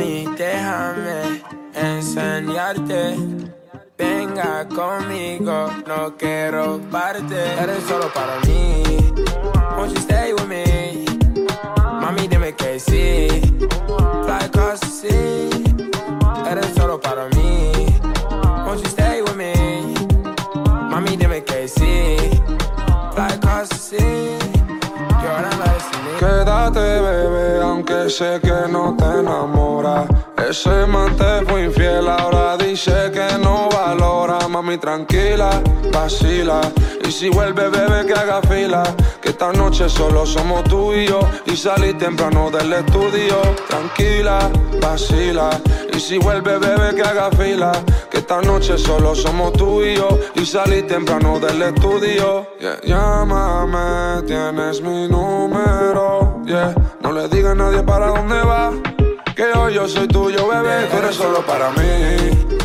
Mami, déjame enseñarte. Venga conmigo, no quiero parte. Eres solo para mí. Won't you stay with me? Mami, dime que sí. Fly across the sea. Eres solo para mí. Won't you stay with me? Mami, dime que sí. Fly across the sea. Quédate, bebé, aunque sé que no te enamora. Ese man te fue infiel, ahora dice que no valora. Mami, tranquila, vacila. Y si vuelve, bebé, que haga fila. Que esta noche solo somos tú y yo. Y salí temprano del estudio. Tranquila, vacila. Y si vuelve, bebé, que haga fila. Que esta noche solo somos tú y yo. Y salí temprano del estudio. Yeah. Llámame, tienes mi número. Yeah. No le digas a nadie para dónde va. Que hoy yo soy tuyo, bebé. Tú eres solo para mí.